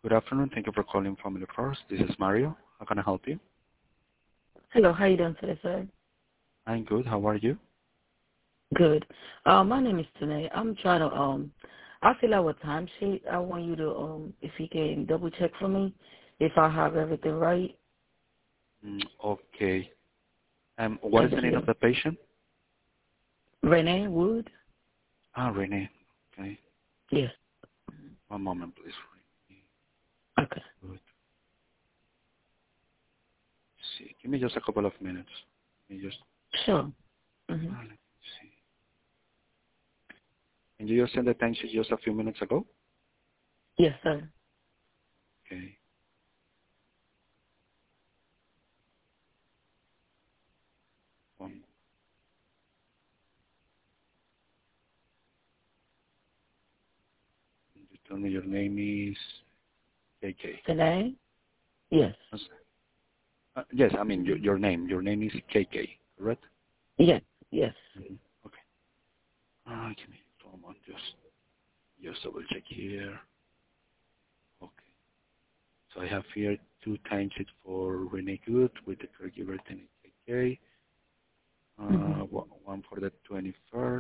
Good afternoon. Thank you for calling Family First. This is Mario. How can I help you? Hello, how you doing today, sir? I'm good. How are you? Good. My name is Tanae. I'm trying to I fill out a timesheet. I want you to if you can double check for me if I have everything right. Okay. What is Thank the name of you. the patient? Renee Wood? Renee. Okay. Yes. One moment, please. Okay. Good. See. Give me just a couple of minutes. Let me just. Sure. Mm-hmm. Let me see. And you just sent the timesheet just a few minutes ago? Yes, sir. Okay. Um, you tell me your name is KK. Tanae? Yes. Yes, I mean your name. Your name is KK, correct? Yes. Yes. Mm-hmm. Okay. Give me a moment. Just double check here. Okay. So I have here 2 timesheets for Renee Good with the caregiver 10K. Mm-hmm. One for the 21st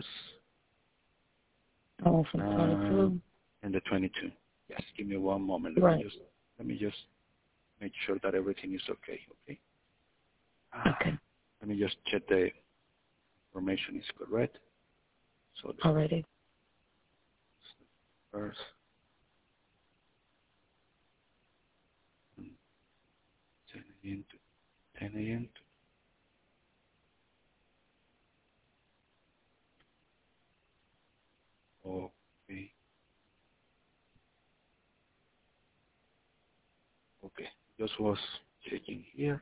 Oh, from 22. and the 22. Yes, give me one moment. Right. Let me just make sure that everything is okay. Okay. Okay. Let me just check the information is correct. So the Already. first 10 a.m. to 10 a.m. Okay. Okay. Just was checking here.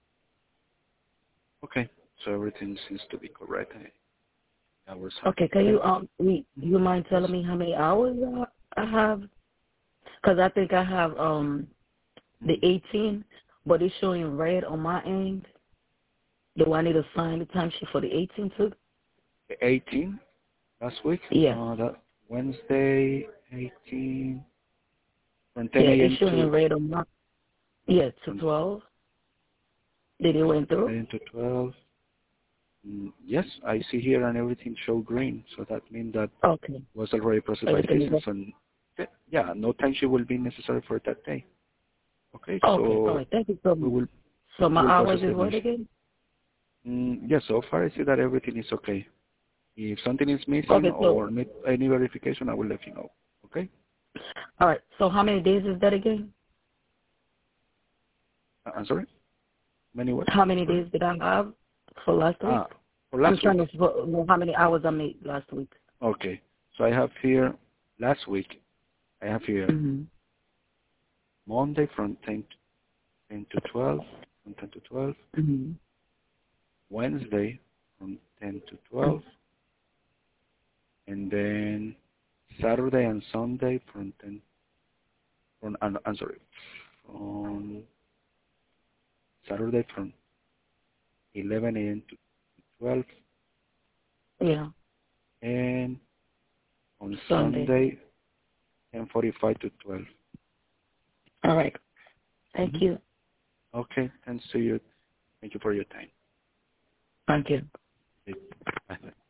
Okay. So everything seems to be correct. Hours are Okay, can correct. you mind Yes. telling me how many hours I have? Because I think I have the 18, but it's showing red on my end. Do I need to sign the timesheet for the 18 too? 18 last week. Yes. That Wednesday 18 from 10 Yeah, it's a.m. showing to red on my, yeah, to from 12. Did it went 10 through? a.m. to 12. Yes, I see here and everything show green. So that means that Okay. was already processed by the Everything is system. up. So yeah, no timesheet will be necessary for that day. Okay, Okay, all so right. Thank you so we much. will So we my will hours process is the what news. again? Yes, so far I see that everything is okay. If something is missing Okay, so, or need any verification, I will let you know. Okay? all right. So how many days is that again? I'm sorry? Many what? How many Sorry? days did I have for last week? For I'm last trying week. to know how many hours I made last week. Okay. So I have here, last week, I have here Mm-hmm. Monday from 10 to 12, from 10 to 12, Mm-hmm. Wednesday from 10 to 12, and then Saturday and Sunday from 10, I'm sorry, from Saturday from 11 a.m. to 12, Yeah. and on Sunday. Sunday, 10:45 to 12. All right. Thank Mm-hmm. you. Okay, thanks to you. Thank you for your time. Thank you. Bye.